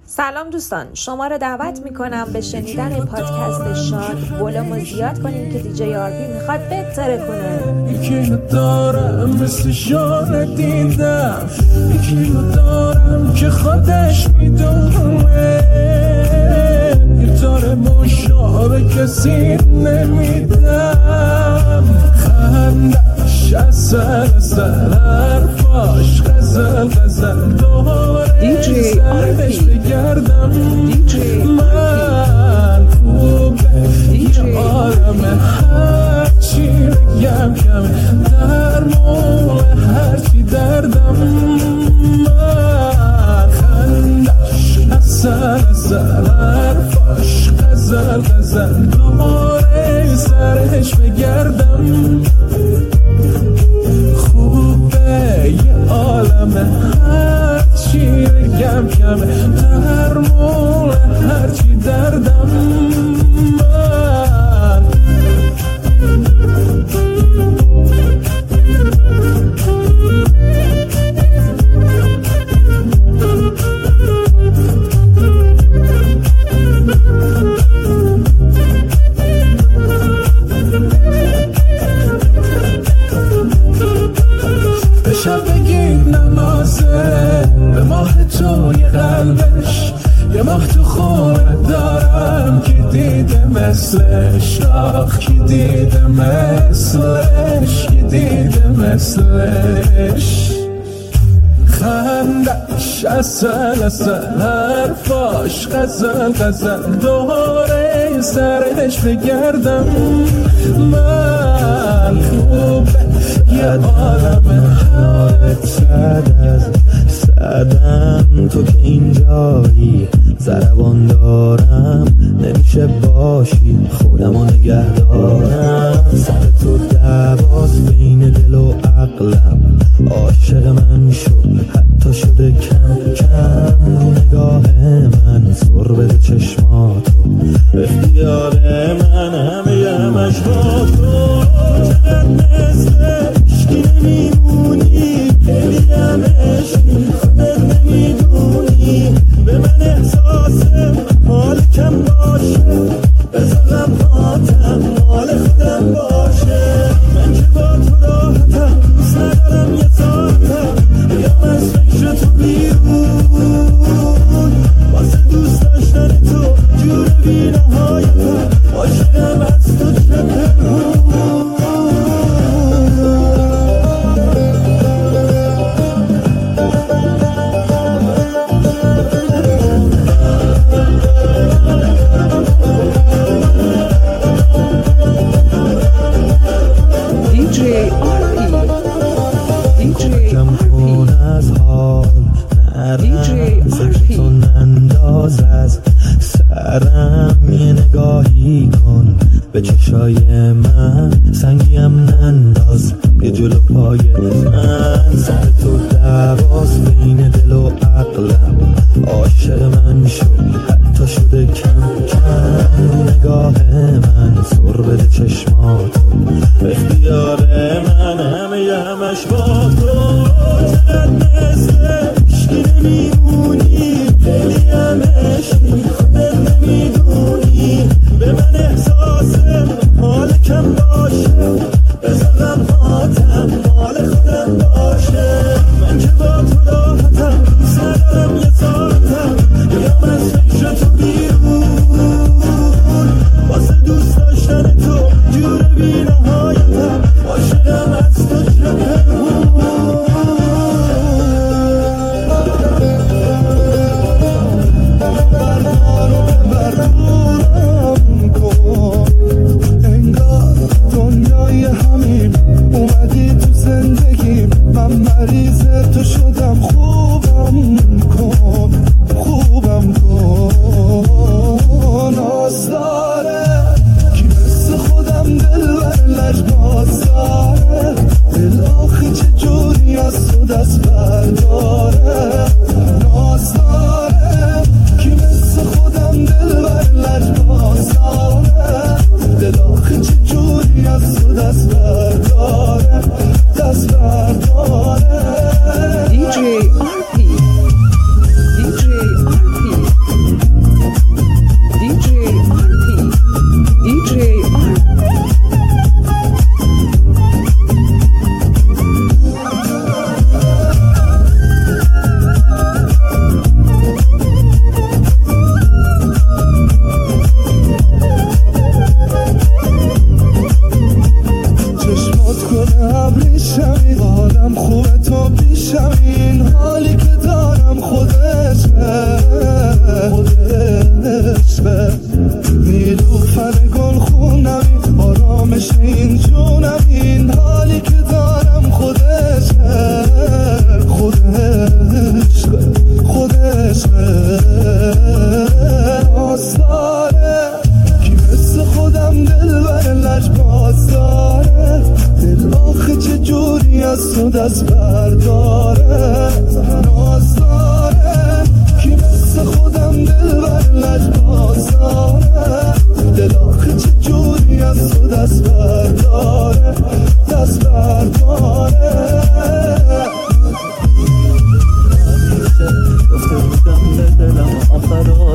سلام دوستان، شما را دعوت میکنم به شنیدن پادکست شاد. ولومو زیاد کنیم که دیجی آرپی میخواد بهتره کنه. یکی دارم مثل شان دیدم، یکی دارم که خودش میدونه، گیتار مشابه کسی نمیدم. خندش اصل حرفاش غزل دوره سرش بگردم. من خوبه یه عالمه، هرچی بگم کمه، درمون هرچی دردم. من خندش اصل حرفاش غزل دوره سرش بگردم. خوبه یه عالمه، هرچی بگم کمه، درمون هرچی دردم. شب بگید نمازه به ماه توی قلبش، یه ماه تو خونه دارم که دیده مثلش، آخ که دیده مثلش، که دیده مثلش. خندش اصل حرفاش غزل دوره سرش بگردم. من خوبه یه عالمه، حالت سعدم تو که اینجایی، زربان دارم نمیشه باشی، خودمو نگه دارم. سر تو دعواست بین دل و عقلم، عاشق من شو حتی شده کم کم. رو نگاه من سر بده چشماتو، اختیار من همش با تو. چقدر مثلش که نمیمونی، خیلی هم عشقی خودت نمیدونی. به من احساسم حال کم باشه، بذارم هاتم مال خودم باشه. من که با تو راحتم، دوست ندارم یه ساعتم بیام از فکر تو بیرون. واسه دوست داشتن تو جور بی نهایتم، عاشقم از تو چه پنهون. به چشای من سنگیم ننداز یه جلو پای من. سر تو دعواست بین دل و عقلم، عاشق من شو حتی شده کم کم. رو نگاه من سر بده چشماتو، اختیار من همش با تو. چقدر مثلش که نمیمونی، خیلی هم عشقی خودت نمیدونی. به من احساسم حال کم باشه، بذارم هاتم مال خودم باشه. من که با تو راحتم، دوست ندارم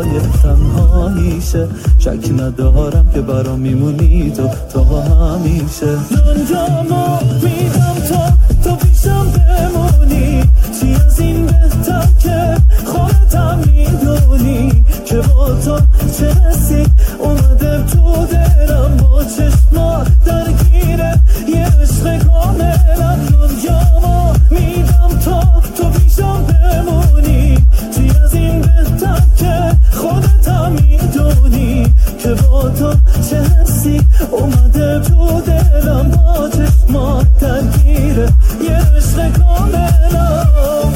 جای تنهاییشه. شک ندارم که برام میمونی تو تا همیشه. دنیامو میدم تو پیشم بمونی، چی از این بهتر که خودتم میدونی که با تو چه حسی اومده تو دلم، با چشمات درگیره یه عشق کاملم. دنیامو میدم تو پیشم بمونی، چی از این بهتر که خودتم میدونی که با تو چه حسی اومده تو دلم، با چشمات درگیره یه عشق کاملم.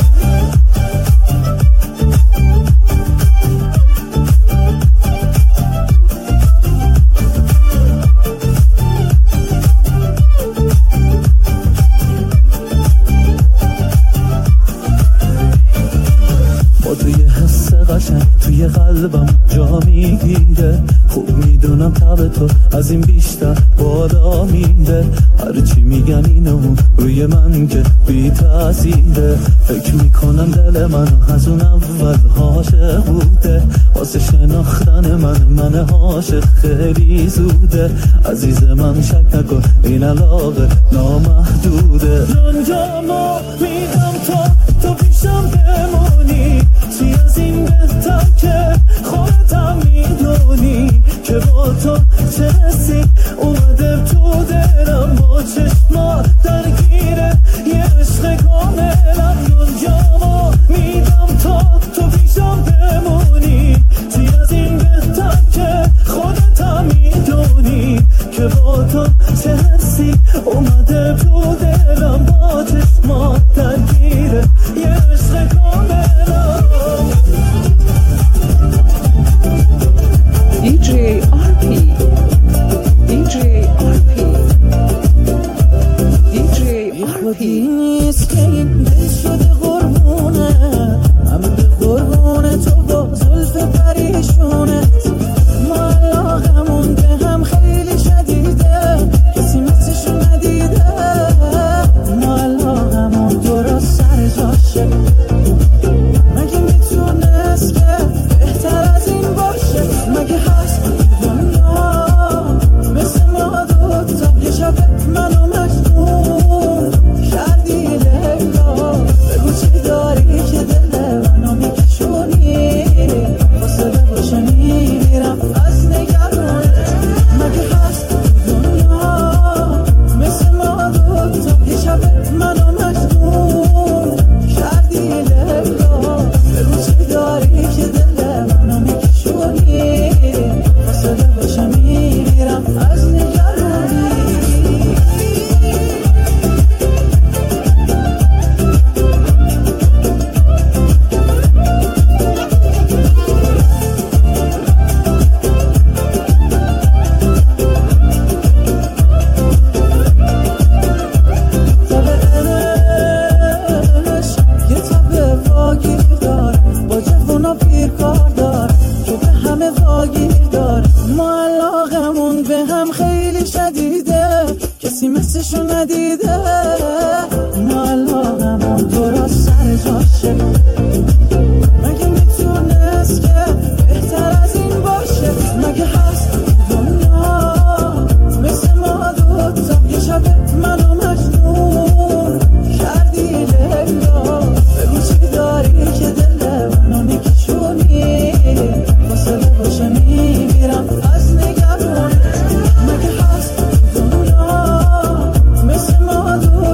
توی قلبم جا میگیره، خوب میدونم تب تو از این بیشتر بالا میره. هرچی میگن اینو روی من که بی تأثیره، فکر میکنم دل من از اون اول عاشق بوده. واسه شناختن من عاشق خیلی زوده. عزیز من شک نکن این علاقه نامحدوده. دنیامو میدم تو پیشم بمونی، چی از این بهتر که خودتم میدونی که با تو چه حسی اومده تو دلم، با چشمات درگیره یه عشق کاملم. دنیامو میدم تو پیشم بمونی، چی از این بهتر که خودتم میدونی که با تو چه حسی اومده تو دلم، با چشمات درگیره یه عشق کاملم. DJ RP نیست که این دل شده قربونه، همه به قربونه تو با زلف پریشونت. ما علاقمون به هم خیلی شدیده، کسی مثلشو ندیده. ما علاقمون درست سر جاشه، مگه میتونست که بهتر از این باشه؟ مگه هست دنیا مثل ما دوتا یه شب منو مجنون کردی لیلا؟ بگو چی داری که دل منو میکشونی، فاصله باشه میمیرم از نگرانت. مگه هست دنیا مثل ما دوتا یه شب منو مجنون کردی لیلا؟ بگو چی داری که دل منو میکشونی، فاصله باشه میمیرم از نگرانی. مثلشو ندیده. ما علاقمون درست سر جاشه، مگه میتونست که بهتر از این باشه؟ مگه هست دنیا مثل ما دوتا یه شب منو مجنون کردی لیلا؟ بگو چی داری که دل منو میکشونی، فاصله باشه میمیرم از نگرانت. مگه هست دنیا مثل ما دوتا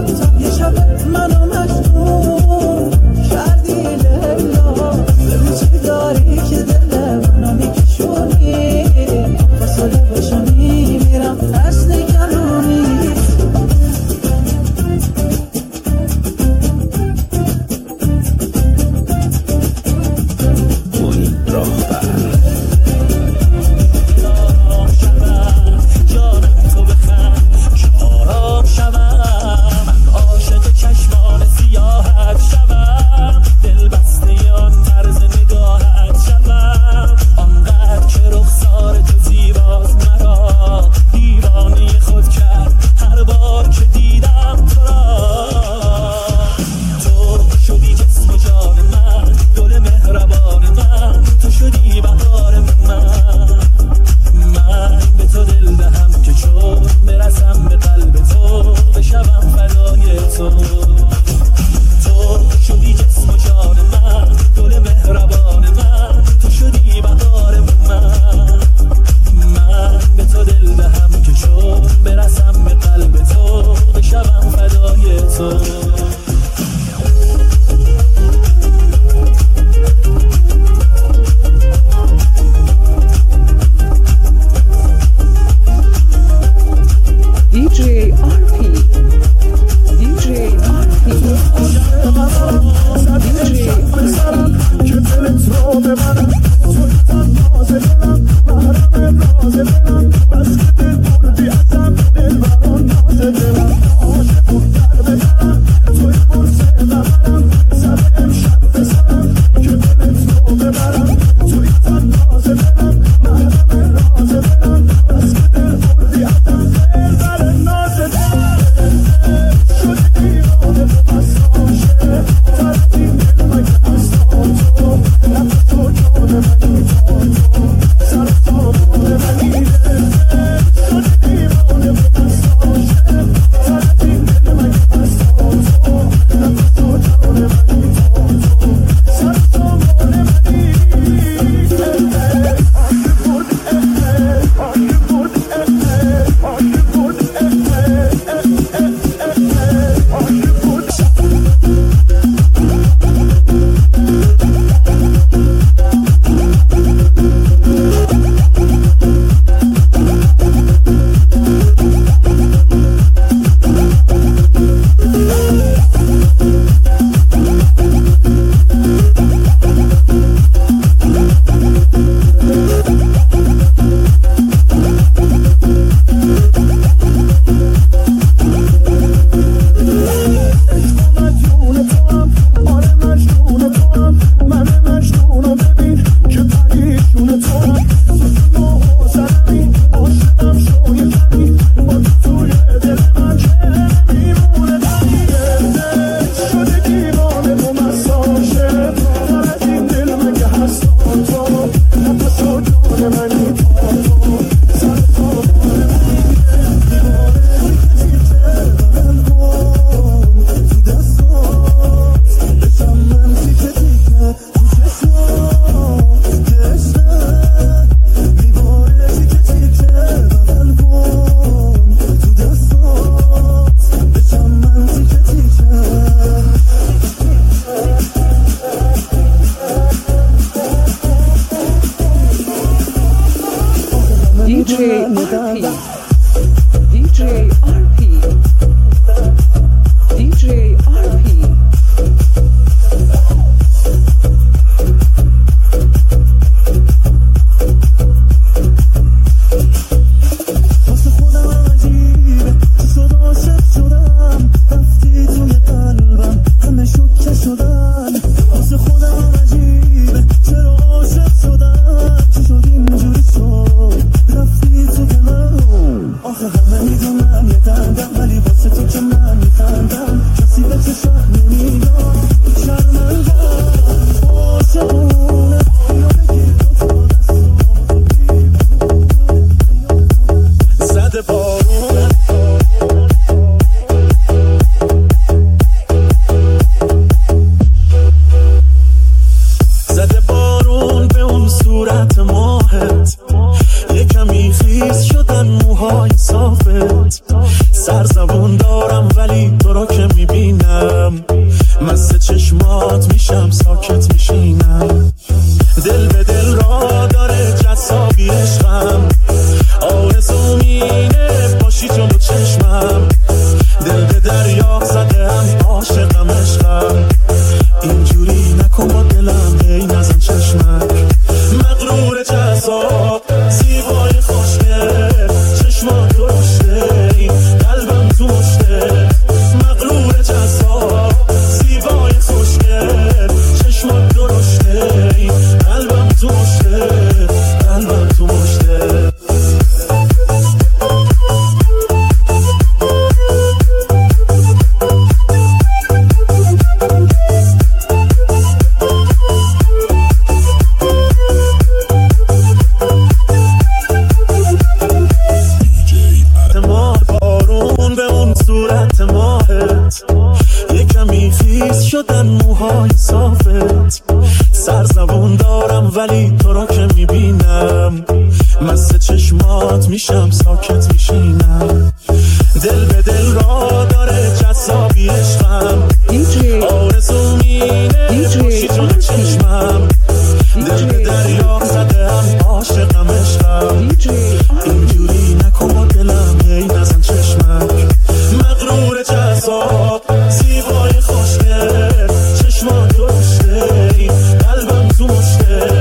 زیبای خوشگل چشمان درشته قلبم تو مشته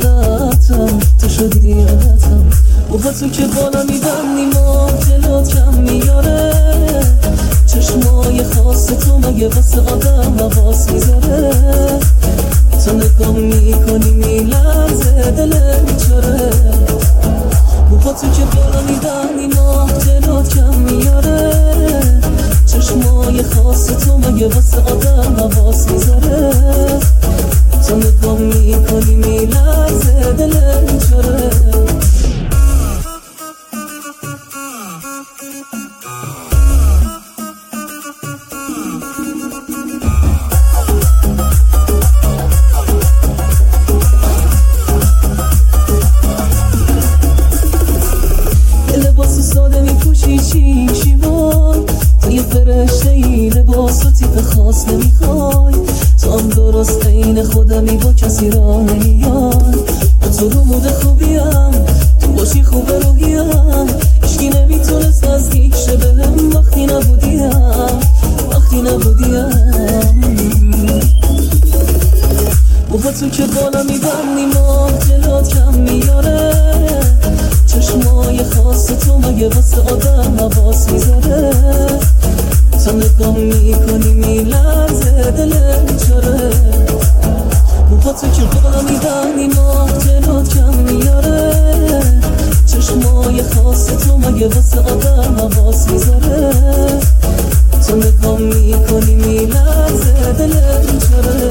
عادتم، تو شدی عادتم. با تو که بالا میبندی ما دلات کم میاره، چشمای خاص تو مگه واسه آدم حواس میذاره. تو نگاه میکنی میلرزه دلت میچاره، با تو که بالا میبندی ما دلات کم میاره، چشمای خاص تو مگه واسه آدم حواس میذاره. تو نگاه میکنی میلرزه دلت میچاره. ساده میپوشی چی وای، تو یه فرشته ای لباس و تیپ خاص نمیخوای، تو هم درست عین خودمی با کسی را نمیای. تو رو مود خوبیم تو باشی خوبه روحیم، هیچکی نمیتونست نزدیک شه بهم وقتی نبودیم. با تو که بالا میبندی ما دلات کم میاره، چشمای خاص تو مگه واسه آدم حواس میذاره. تو نگاه میکنی میلرزه دلت میچاره، با تو که بالا میبندی ما دلات کم میاره، چشمای خاص تو مگه واسه آدم حواس میذاره. تو نگاه میکنی میلرزه دلت میچاره.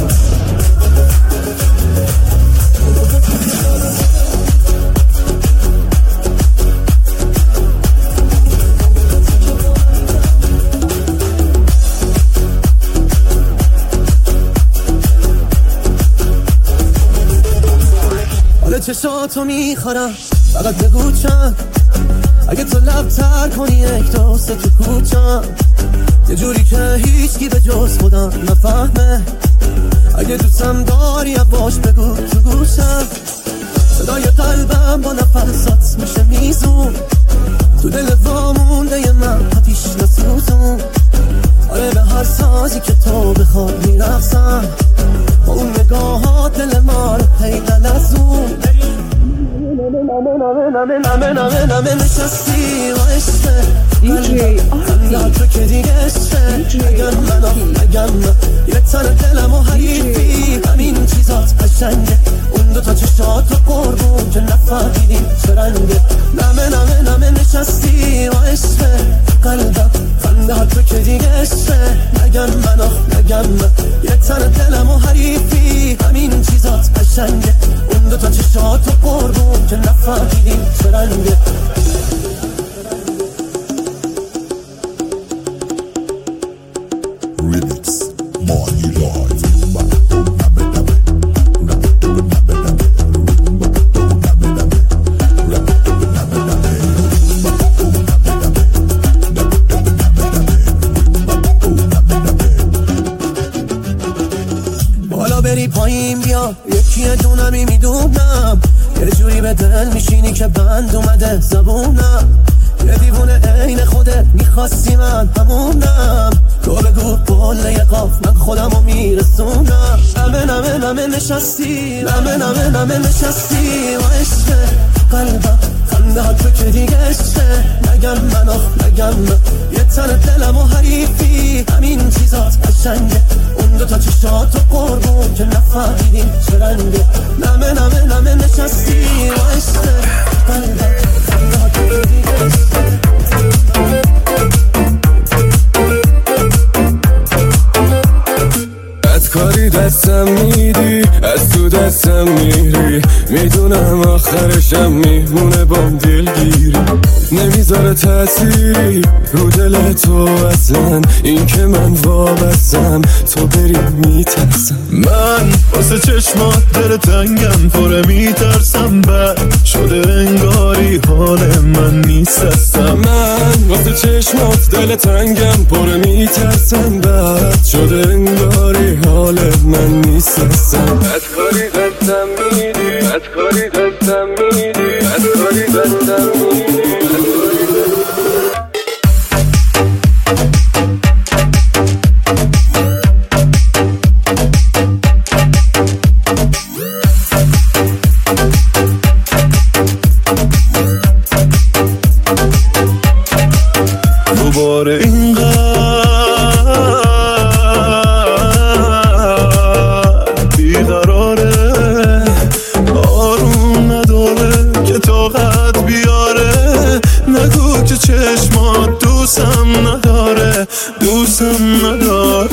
چشاتو میخورم فقط بگو چند، اگه تو لب تر کنی یک دوست تو کوچم، یه جوری که هیچکی به جز خودم نفهمه. اگه دوستم داری یواش بگو تو گوشم، صدای قلبم با نفسات میشه میزون، تو دل وامونده ی من آتیش نسوزون. آره به هر سازی که تو بخواد میرقصم، با اون نگاهات دل ما رو پیدا لزون. نمه نشستی و عشقه قلبم تو که دیگه عشقه. اگر من یه تن دلم و حریفی، همین چیزات قشنگه. اون دوتا چشات و قربون که نفهمیدیم چه رنگه. نمه نشستی و عشقه قلبم خنده تو که دیگه عشقه. نگم من یه تن دلم و حریفی، همین چیزات قشنگه. اون دوتا چشات و قربون که نفهمیدیم چه رنگه. بری پایین بیا یکی دونمی میدونم، یه جوری به دل میشینی که بند اومده زبونم. یه دیوونه عین خودت میخواستی من همونم، تو بگو بله یه قاف من خودمو میرسونم. نمه نشستی نمه نشستی و عشقه قلبم خنده تو که دیگه عشقه. نگم من یه تن دلم و حریفی، همین چیزات قشنگه. اون دوتا چشات و قربون که نفهمیدیم چه رنگه. نمه نشستی و عشقه قلبم خنده تو که دیگه عشقه. از کاری دستم میدی، از تو دستم میری، میدونم آخرشم میمونه بام دلگیری. نمیذاره تأثیری رو دل تو اصلا، این که من وابستم تو بری میترسم. من واسه چشمات دل تنگم پره میترسم، بد شده انگاری حال من نیست هستم. من واسه چشمات دل تنگم پره میترسم، بد شده انگاری حال من نیست هستم. بد کاری دستم میدی، بد کاری دستم میدی، بد کاری دستم میدی. دوباره اینقدر بیقراره، آروم نداره که طاقت بیاره. نگو که چشمات دوستم نداره، دوستم نداره.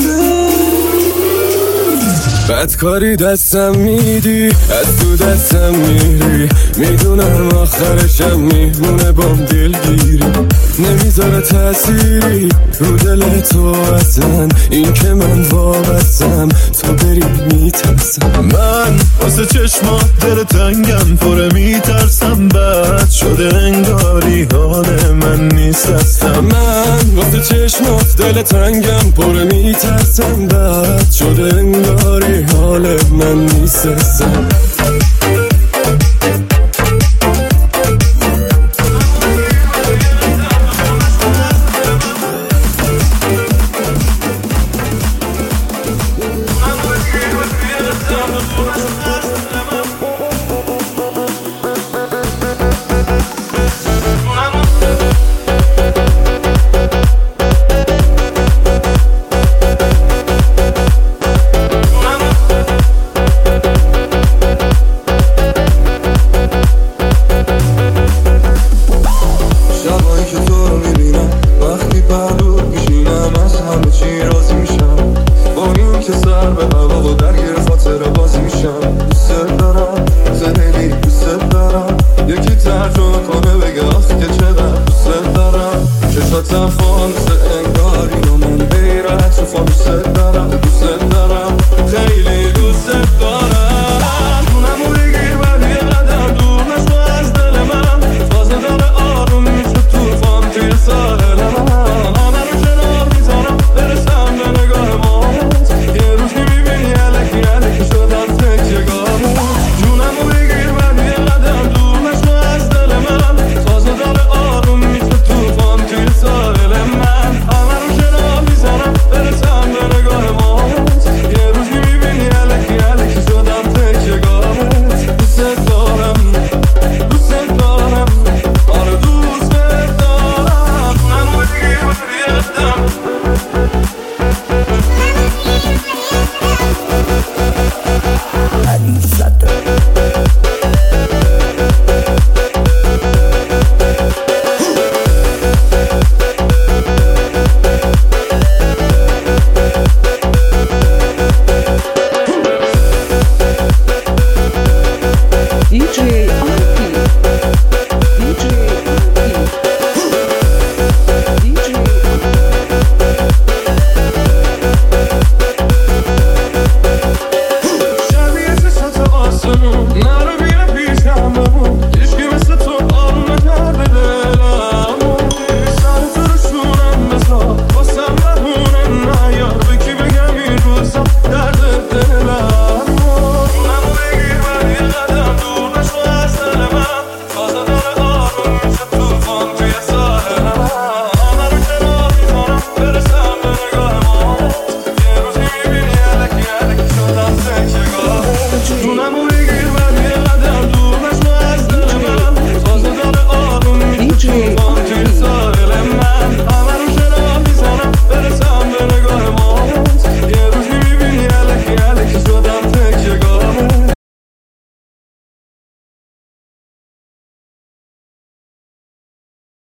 بدکاری دستم میدی، از تو دستم میری، میدونم آخرشم میمونه بام دلگیری. نمیذاره تأثیری رو دل تو اصلا، این که من وابستم تو بری میترسم. من واسه چشمات دل تنگم پره میترسم، بد شده انگاری حال من نیست اصلا. من واسه چشمات دل تنگم پره میترسم، بد شده انگاری حال من نیست اصلا.